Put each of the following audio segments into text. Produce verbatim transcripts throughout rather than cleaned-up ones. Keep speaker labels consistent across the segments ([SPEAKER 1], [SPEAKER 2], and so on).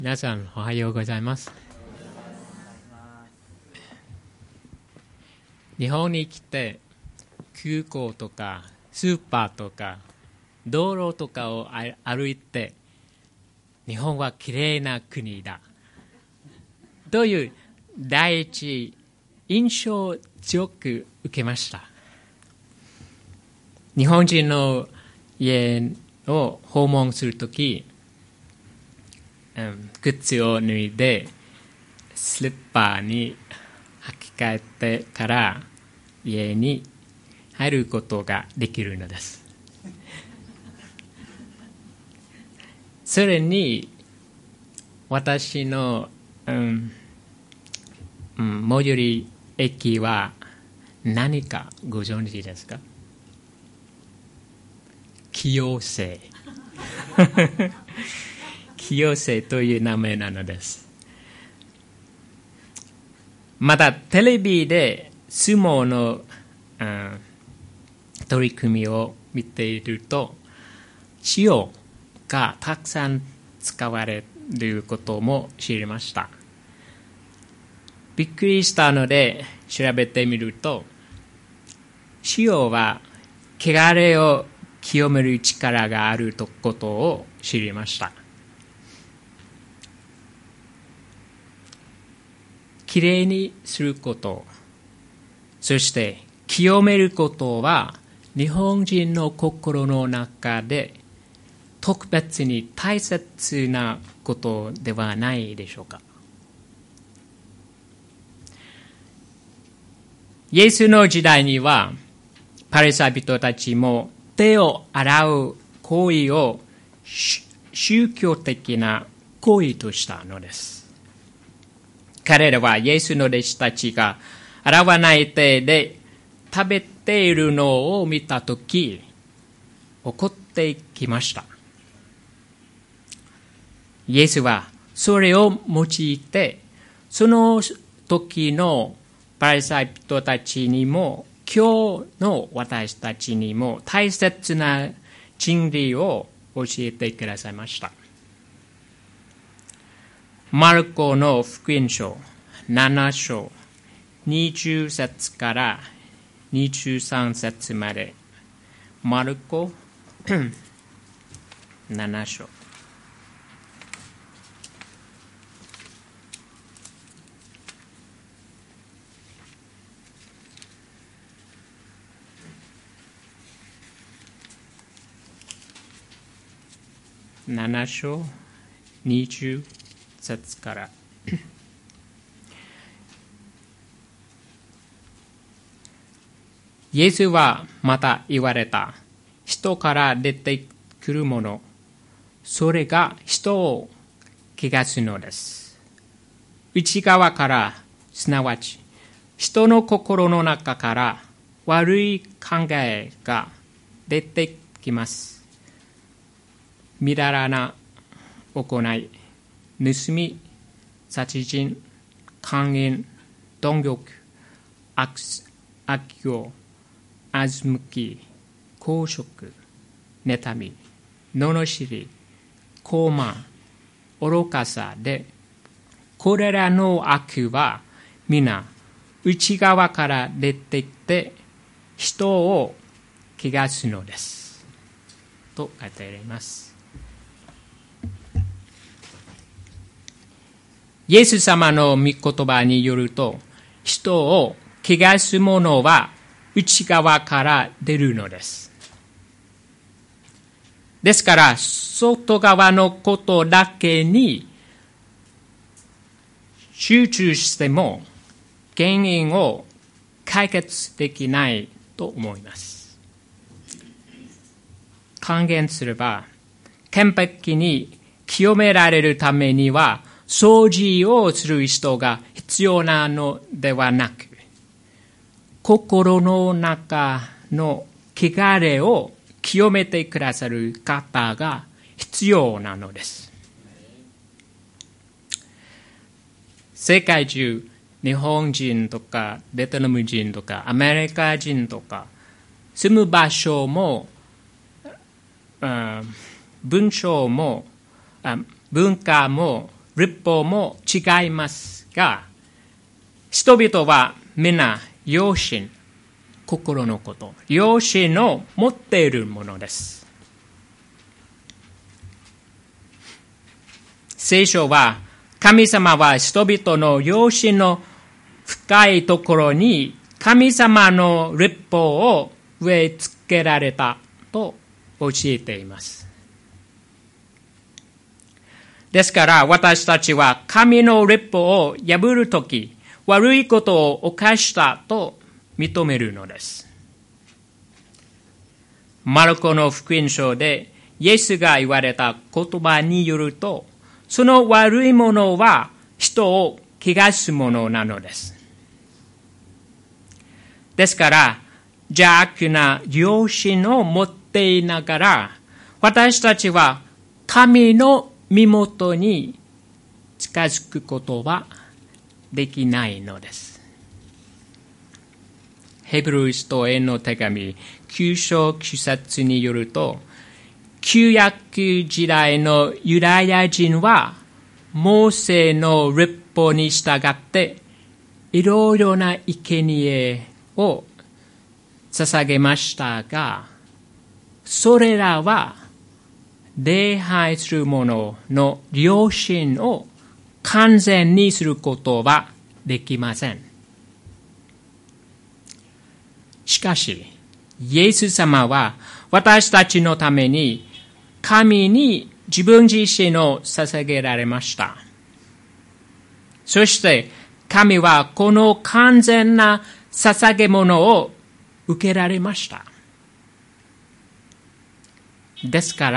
[SPEAKER 1] 皆さんおはようございます。日本に来て空港とかスーパーとか道路とかを歩いて、日本はきれいな国だという第一印象を強く受けました。日本人の家を訪問するとき、うん、靴を脱いでスリッパに履き替えてから家に入ることができるのです。それに私の、うんうん、最寄り駅は何かご存知ですか？清瀬清瀬という名前なのです。またテレビで相撲の、うん、取り組みを見ていると、塩がたくさん使われることも知りました。びっくりしたので調べてみると、塩は汚れを清める力があることを知りました。きれいにすること、そして清めることは日本人の心の中で特別に大切なことではないでしょうか。イエスの時代にはパリサイ人たちも手を洗う行為を宗教的な行為としたのです。彼らはイエスの弟子たちが洗わない手で食べているのを見たとき、怒ってきました。イエスはそれを用いて、その時のパリサイ人たちにも、今日の私たちにも大切な真理を教えてくださいました。マルコの福音書なな章にじゅう節からにじゅうさん節まで、マルコなな章なな章にじゅう節からイエスはまた言われた。人から出てくるもの、それが人を汚すのです。内側から、すなわち人の心の中から悪い考えが出てきます。みだらな行い、盗み、殺人、姦淫、貪欲、悪行、欺き、公職、妬み、罵り、傲慢、愚かさで、これらの悪は皆内側から出てきて人を汚すのです。と書いてあります。イエス様の御言葉によると、人を汚すものは内側から出るのです。ですから、外側のことだけに集中しても原因を解決できないと思います。還元すれば、完璧に清められるためには、掃除をする人が必要なのではなく、心の中の汚れを清めてくださる方が必要なのです。世界中、日本人とかベトナム人とかアメリカ人とか、住む場所も、文章も、文化も律法も違いますが、人々は皆良心、心のこと、良心を持っているものです。聖書は、神様は人々の良心の深いところに神様の律法を植え付けられたと教えています。ですから私たちは神の律法を破るとき、悪いことを犯したと認めるのです。マルコの福音書でイエスが言われた言葉によると、その悪いものは人を汚すものなのです。ですから邪悪な良心を持っていながら、私たちは神の身元に近づくことはできないのです。ヘブル人への手紙きゅう章きゅう節によると、旧約時代のユダヤ人はモーセの律法に従っていろいろな生贄を捧げましたが、それらは礼拝する者の良心を完全にすることはできません。しかし、イエス様は私たちのために神に自分自身を捧げられました。そして神はこの完全な捧げ物を受けられました。ですから、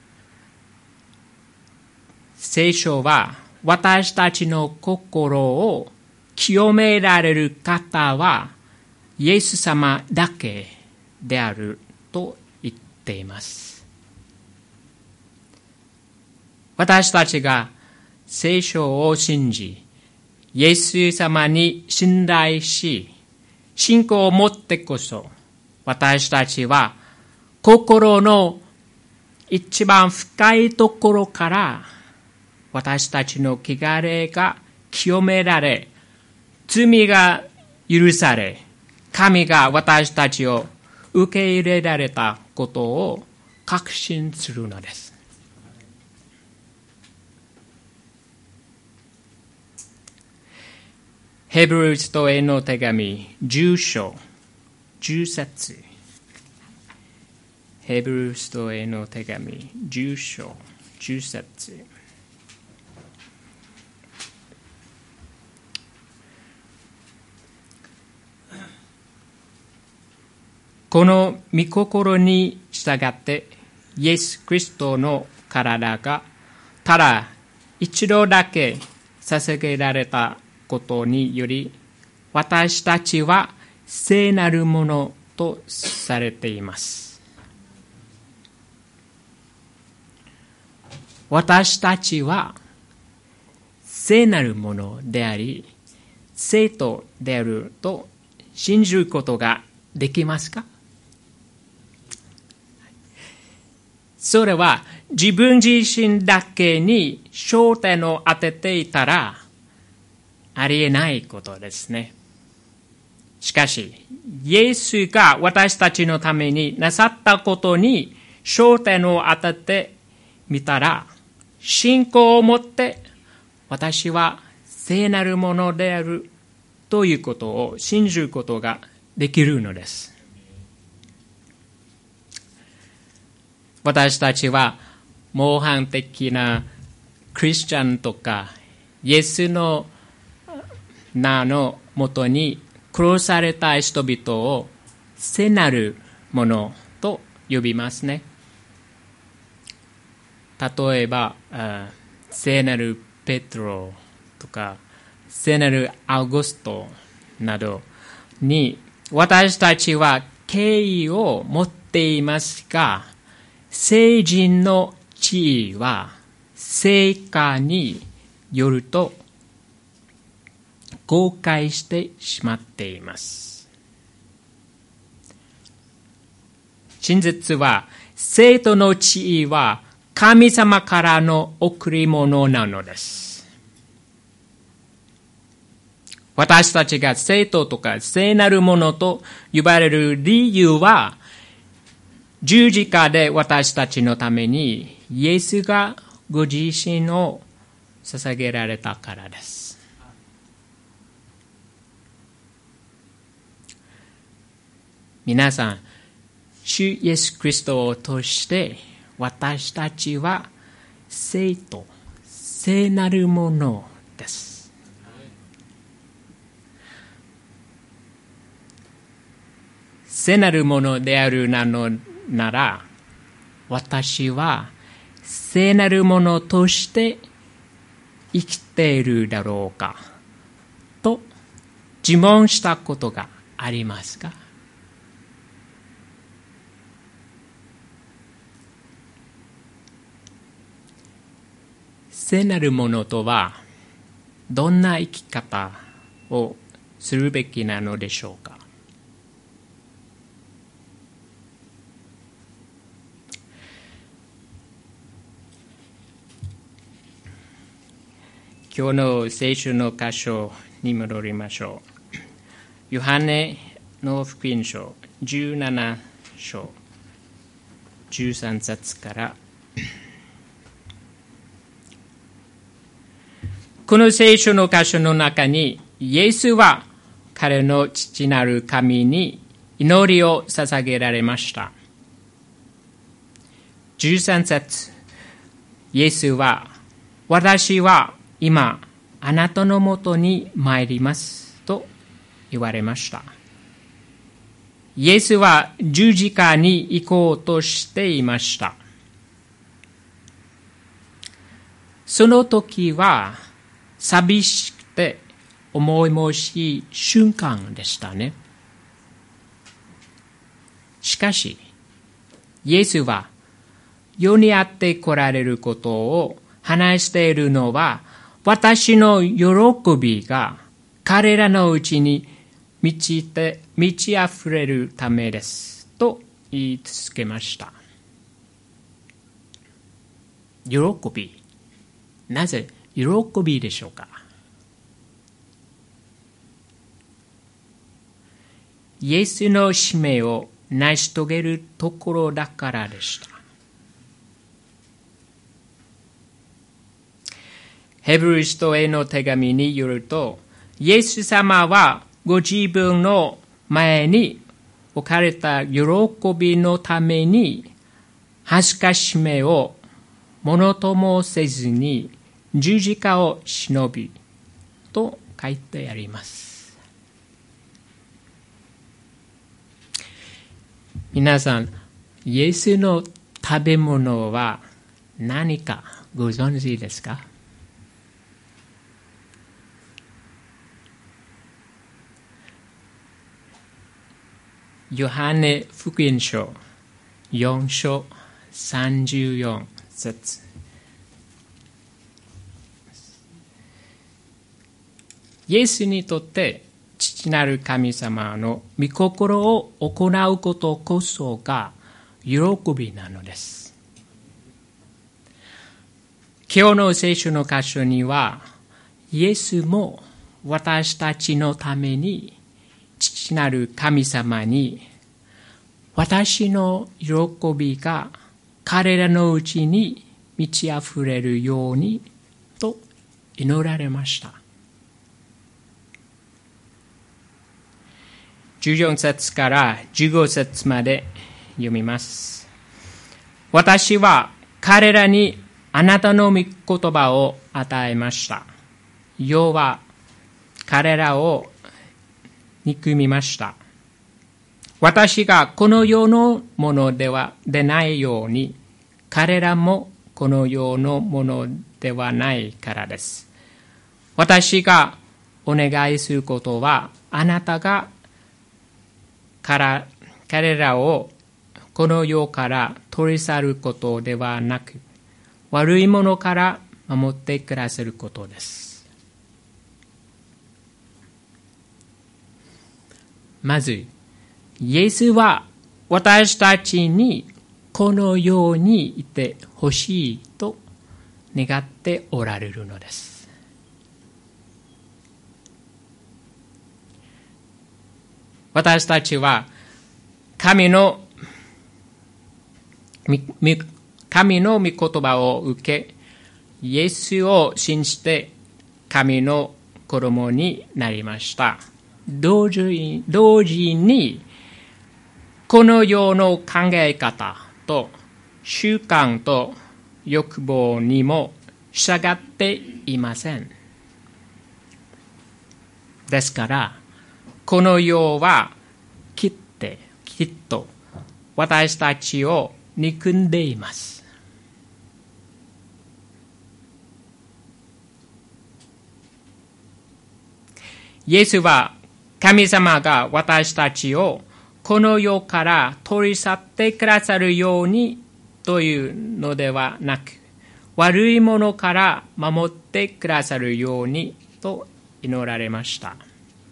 [SPEAKER 1] 聖書は私たちの心を清められる方はイエス様だけであると言っています。私たちが聖書を信じ、イエス様に信頼し、信仰を持ってこそ、私たちは心の一番深いところから私たちの汚れが清められ、罪が許され、神が私たちを受け入れられたことを確信するのです。ヘブル人への手紙じゅう章じゅう節。ヘブル人への手紙じゅう章じゅう節。この御心に従ってイエス・キリストの体がただ一度だけ捧げられたことにより、私たちは聖なるものとされています。私たちは聖なるものであり、聖徒であると信じることができますか？それは自分自身だけに焦点を当てていたらありえないことですね。しかし、イエスが私たちのためになさったことに焦点を当ててみたら、信仰を持って私は聖なるものであるということを信じることができるのです。私たちは模範的なクリスチャンとかイエスの名のもとに殺された人々を聖なるものと呼びますね。例えば聖なるペトロとか聖なるアウグストなどに私たちは敬意を持っていますが、聖人の地位は成果によると誤解してしまっています。真実は、生徒の地位は神様からの贈り物なのです。私たちが聖徒とか聖なるものと呼ばれる理由は、十字架で私たちのためにイエスがご自身を捧げられたからです。皆さん、主イエス・キリストを通して私たちは聖と聖なるものです。聖なるものであるなのなら、私は聖なるものとして生きているだろうかと自問したことがありますか？聖なるものとはどんな生き方をするべきなのでしょうか？今日の聖書の箇所に戻りましょう。ヨハネの福音書じゅうなな章じゅうさん節からこの聖書の箇所の中に、イエスは彼の父なる神に祈りを捧げられました。じゅうさん節、イエスは、私は今、あなたのもとに参りますと言われました。イエスは十字架に行こうとしていました。その時は、寂しくて重いもしい瞬間でしたね。しかし、イエスは世にあって来られることを話しているのは、私の喜びが彼らのうちに満ちて、満ち溢れるためですと言い続けました。喜び。なぜ喜びでしょうか？イエスの使命を成し遂げるところだからでした。ヘブル人への手紙によると、イエス様はご自分の前に置かれた喜びのために、恥ずかしめをものともせずに十字架を忍びと書いてあります。皆さん、イエスの食べ物は何かご存知ですか？ヨハネ福音書よん章さんじゅうよん節。イエスにとって父なる神様の御心を行うことこそが喜びなのです。今日の聖書の箇所には、イエスも私たちのために父なる神様に、私の喜びが彼らのうちに満ち溢れるようにと祈られました。じゅうよん節からじゅうご節まで読みます。私は彼らにあなたの御言葉を与えました。世は彼らを憎みました。私がこの世のものではでないように、彼らもこの世のものではないからです。私がお願いすることは、あなたがから彼らをこの世から取り去ることではなく、悪いものから守ってくださることです。まず、イエスは私たちにこのようにいてほしいと願っておられるのです。私たちは神の神の御言葉を受け、イエスを信じて神の子供になりました。同時に、同時にこの世の考え方と習慣と欲望にも従っていません。ですから、この世はきって、きっと私たちを憎んでいます。イエスは神様が私たちをこの世から取り去ってくださるようにというのではなく、悪いものから守ってくださるようにと祈られました。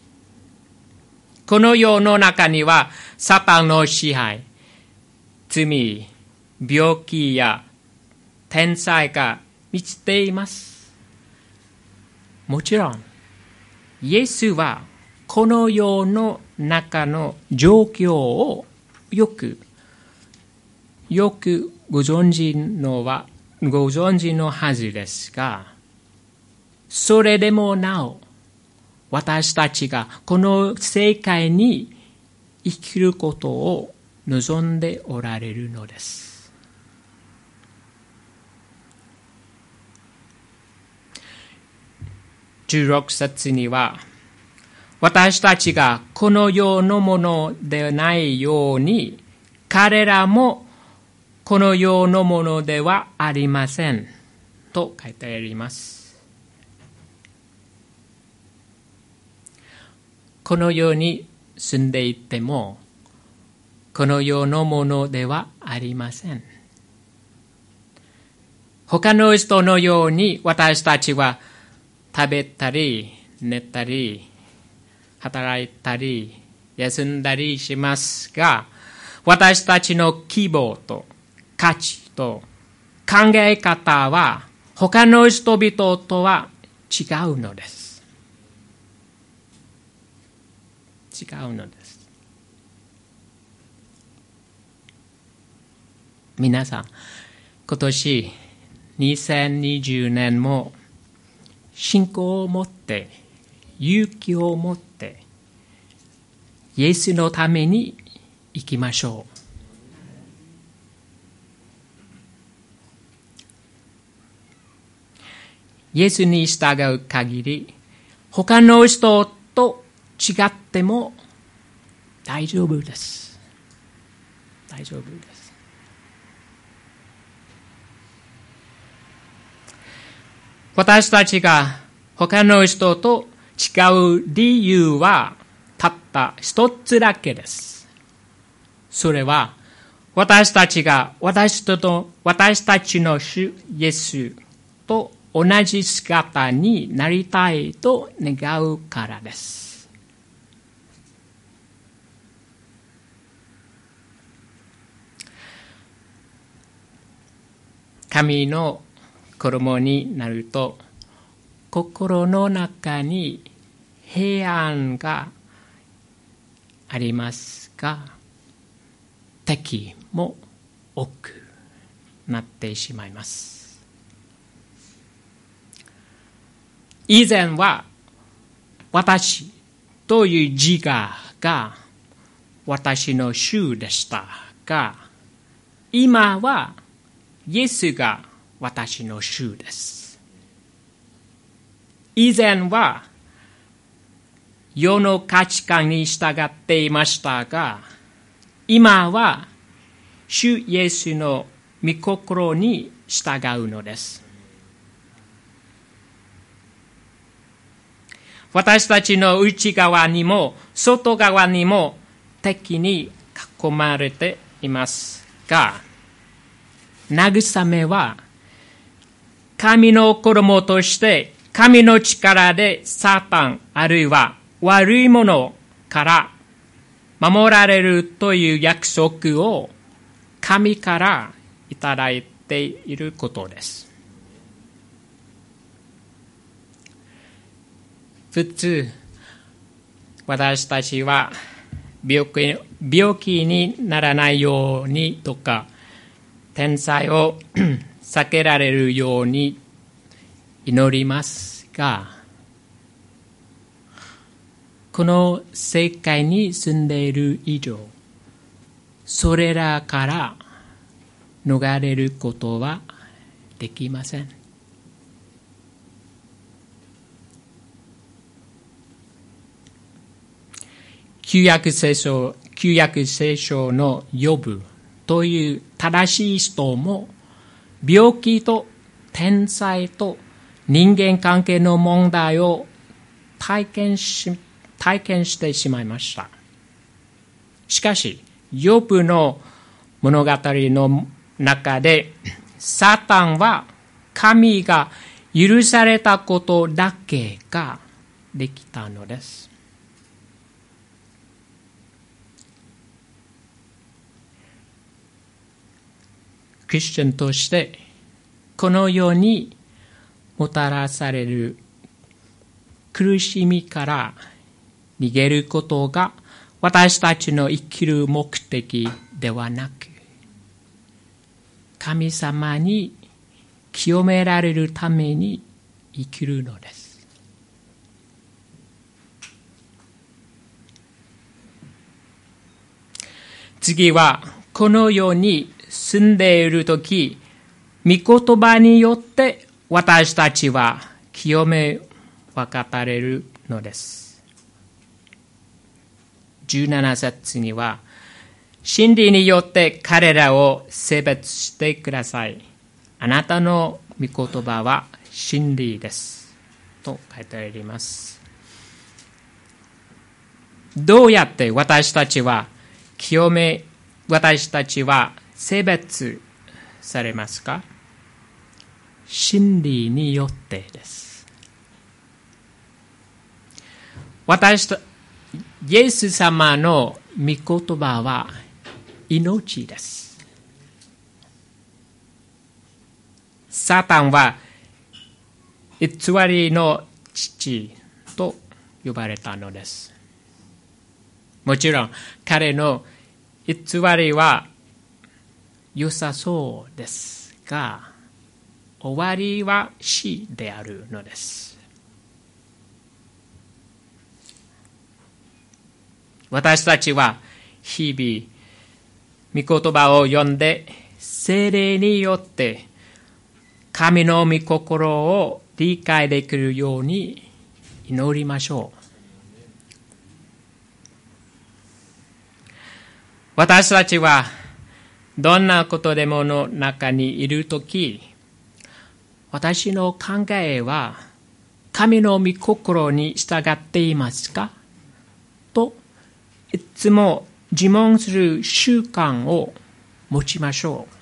[SPEAKER 1] この世の中にはサタンの支配、罪、病気や天災が満ちています。もちろん、イエスはこの世の中の状況をよく、よくご存知のは、ご存知のはずですが、それでもなお、私たちがこの世界に生きることを望んでおられるのです。じゅうろく節には、私たちがこの世のものでないように、彼らもこの世のものではありませんと書いてあります。この世に住んでいても、この世のものではありません。他の人のように私たちは食べたり、寝たり、働いたり、休んだりしますが、私たちの希望と価値と考え方は他の人々とは違うのです。違うのです。皆さん、今年にせんにじゅうねんも信仰を持って、勇気を持って、イエスのために生きましょう。イエスに従う限り、他の人と違っても大丈夫です。大丈夫です。私たちが他の人と違う理由はたった一つだけです。それは私たちが私と私たちの主イエスと同じ姿になりたいと願うからです。神の子供になると、心の中に平安がありますが、敵も多くなってしまいます。以前は私という自我が私の主でしたが、今はイエスが私の主です。以前は世の価値観に従っていましたが、今は主イエスの御心に従うのです。私たちの内側にも外側にも敵に囲まれていますが、慰めは神の子供として神の力でサタンあるいは悪いものから守られるという約束を神からいただいていることです。普通、私たちは病気、病気にならないようにとか、天災を避けられるように祈りますが、この世界に住んでいる以上、それらから逃れることはできません。旧約聖書、旧約聖書のヨブという正しい人も、病気と天災と人間関係の問題を体験し、体験してしまいました。しかし、ヨブの物語の中で、サタンは神が許されたことだけができたのです。クリスチャンとしてこの世にもたらされる苦しみから逃げることが私たちの生きる目的ではなく、神様に清められるために生きるのです。次はこの世に住んでいるとき、御言葉によって私たちは清め分かたれるのです。じゅうなな節には、真理によって彼らを性別してください。あなたの御言葉は真理です。と書いてあります。どうやって私たちは清め、私たちは性別されますか？真理によってです。私と、イエス様の御言葉は命です。サタンは偽りの父と呼ばれたのです。もちろん彼の偽りは良さそうですが、終わりは死であるのです。私たちは日々御言葉を読んで、聖霊によって神の御心を理解できるように祈りましょう。私たちはどんなことでもの中にいるとき、私の考えは神の御心に従っていますかといつも自問する習慣を持ちましょう。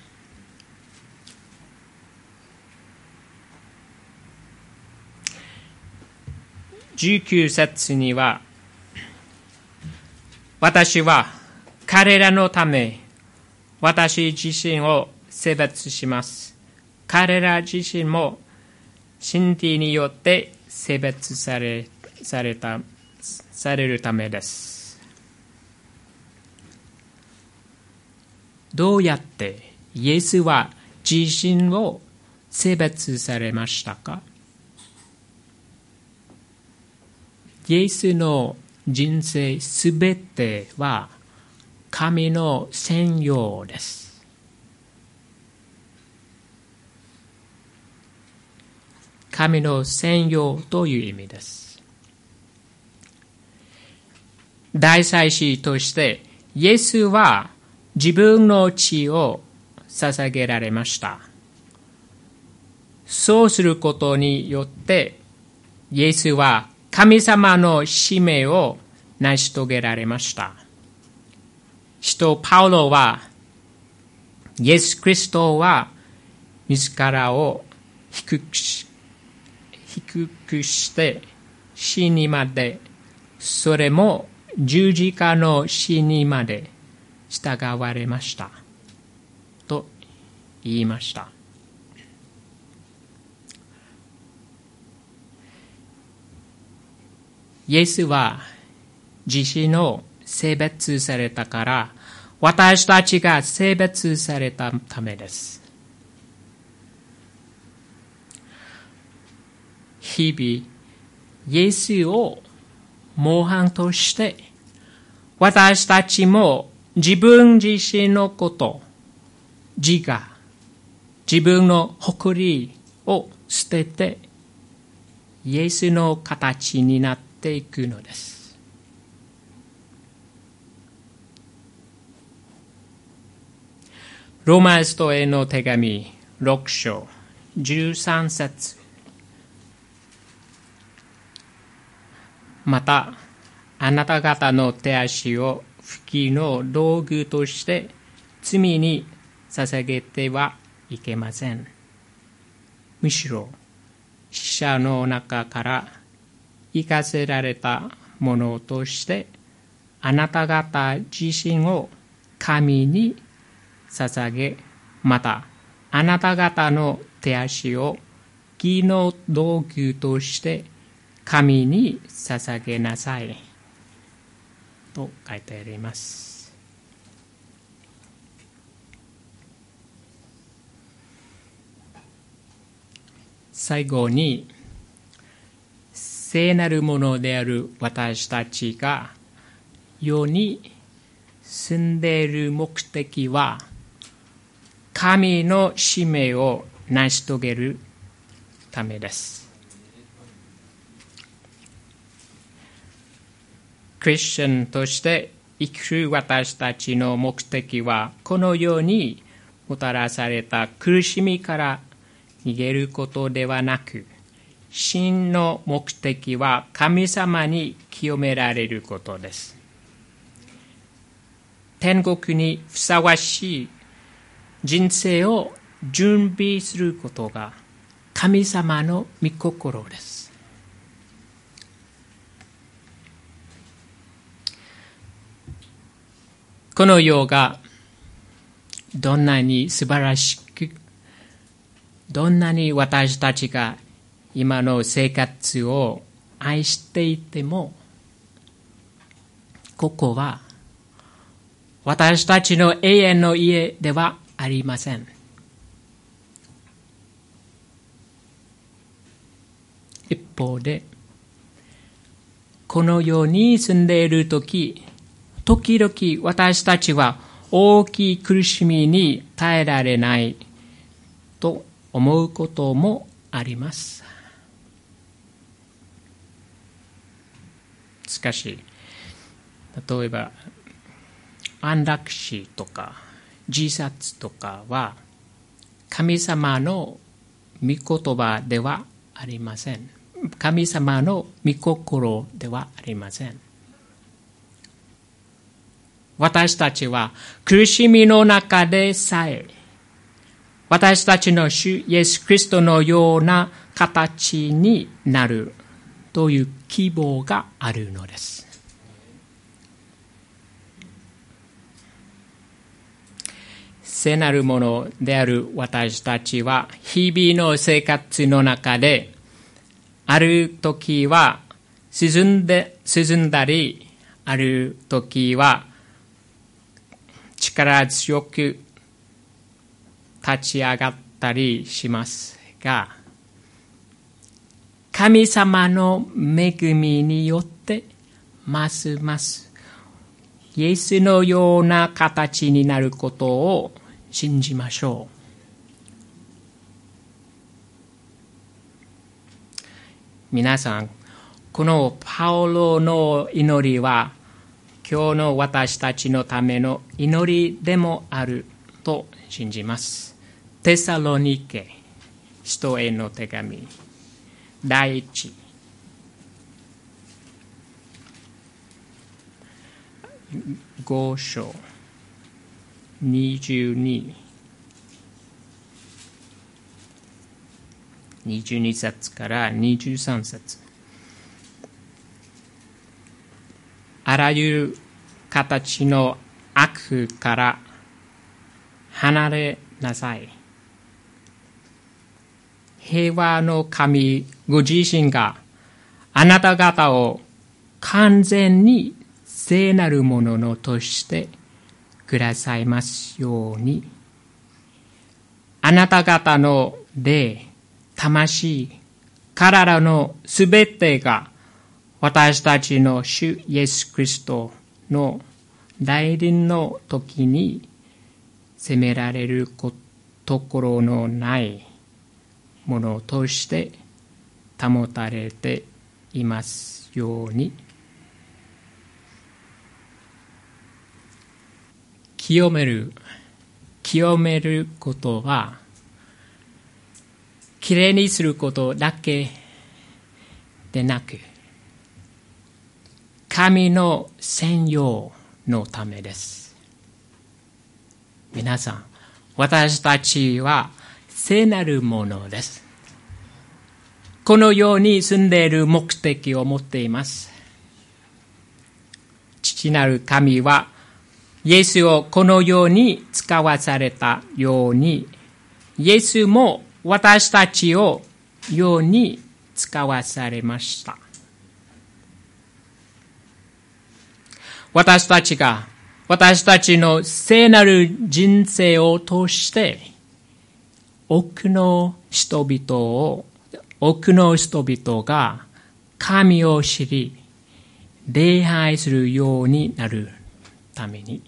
[SPEAKER 1] じゅうきゅう節には、私は彼らのため私自身を性別します。彼ら自身も真理によって性別され、された、されるためです。どうやってイエスは自身を性別されましたか？イエスの人生すべては神の宣用です。神の宣用という意味です。大祭司としてイエスは自分の血を捧げられました。そうすることによってイエスは神様の使命を成し遂げられました。使徒パウロは、イエス・キリストは自らを低くし、低くして死にまで、それも十字架の死にまで従われました。 言いました。イエスは自身を性別されたから、私たちが性別されたためです。日々、イエスを模範として、私たちも自分自身のこと、自我、自分の誇りを捨てて、イエスの形になっていくのです。ローマ人への手紙ろく章じゅうさん節。また、あなた方の手足を不義の道具として罪に捧げてはいけません。むしろ、死者の中から生かせられたものとして、あなた方自身を神に捧げ、またあなた方の手足を義の道具として神に捧げなさいと書いてあります。最後に、聖なるものである私たちが世に住んでいる目的は、神の使命を成し遂げるためです。クリスチャンとして生きる私たちの目的は、この世にもたらされた苦しみから逃げることではなく、真の目的は神様に清められることです。天国にふさわしい人生を準備することが神様の御心です。この世がどんなに素晴らしく、どんなに私たちが今の生活を愛していても、ここは私たちの永遠の家ではありません。一方で、この世に住んでいるとき、時々私たちは大きい苦しみに耐えられないと思うこともあります。しかし、例えば安楽死とか自殺とかは神様の御言葉ではありません。神様の御心ではありません。私たちは苦しみの中でさえ、私たちの主イエス・キリストのような形になるという希望があるのです。聖なるものである私たちは日々の生活の中で、ある時は進んで進んだり、ある時は力強く立ち上がったりしますが、神様の恵みによってますますイエスのような形になることを信じましょう。皆さん、このパウロの祈りは今日の私たちのための祈りでもあると信じます。テサロニケ人への手紙第一五章二十二二十二節から二十三節。あらゆる形の悪から離れなさい。 平和の神ご自身があなた方を完全に聖なるものとしてくださいますように。あなた方の霊、魂、体のすべてが私たちの主イエス・キリストの来臨の時に責められるところのないものとして保たれていますように。清める、清めることは、きれいにすることだけでなく、神の専用のためです。皆さん、私たちは聖なるものです。この世に住んでいる目的を持っています。父なる神は、イエスをこの世に使わされたように、イエスも私たちを世に使わされました。私たちが、私たちの聖なる人生を通して、多くの人々を、多くの人々が神を知り、礼拝するようになるために、